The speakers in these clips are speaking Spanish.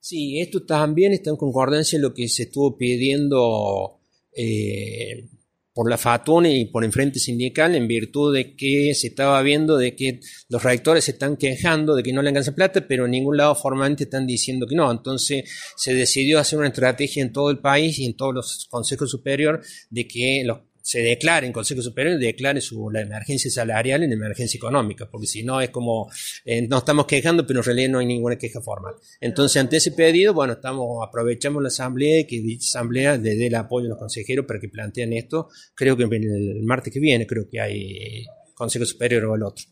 Sí, esto también está en concordancia en lo que se estuvo pidiendo por la FATUN y por el Frente Sindical, en virtud de que se estaba viendo de que los rectores se están quejando de que no le alcanza plata, pero en ningún lado formalmente están diciendo que no. Entonces se decidió hacer una estrategia en todo el país y en todos los consejos superiores de que se declare en Consejo Superior, declare la emergencia salarial en emergencia económica, porque si no es como, nos estamos quejando, pero en realidad no hay ninguna queja formal. Entonces, ante ese pedido, bueno, aprovechamos la asamblea y que dicha asamblea le dé el apoyo a los consejeros para que planteen esto. Creo que el martes que viene, creo que hay Consejo Superior o el otro.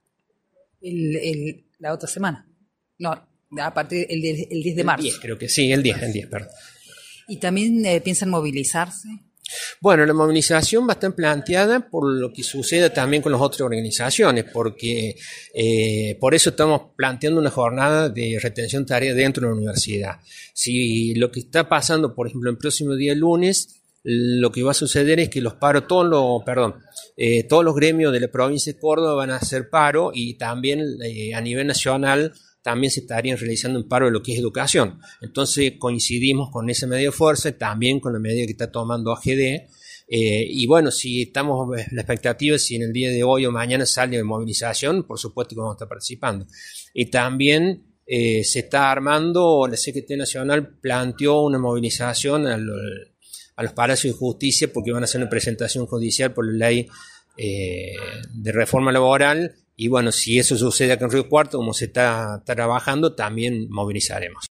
La otra semana. No, a partir del 10 de marzo. El 10, creo que sí, el 10, perdón. ¿Y también piensan movilizarse? Bueno, la movilización va a estar planteada por lo que sucede también con las otras organizaciones, porque por eso estamos planteando una jornada de retención de tareas dentro de la universidad. Si lo que está pasando, por ejemplo, el próximo día lunes, lo que va a suceder es que todos los gremios de la provincia de Córdoba van a hacer paro y también a nivel nacional también se estarían realizando un paro de lo que es educación. Entonces coincidimos con esa medida de fuerza, también con la medida que está tomando AGD, y bueno, si estamos la expectativa, si en el día de hoy o mañana sale de movilización, por supuesto que vamos a estar participando. Y también se está armando, la Secretaría Nacional planteó una movilización a los palacios de justicia porque van a hacer una presentación judicial por la ley de reforma laboral. Y bueno, si eso sucede acá en Río Cuarto, como se está trabajando, también movilizaremos.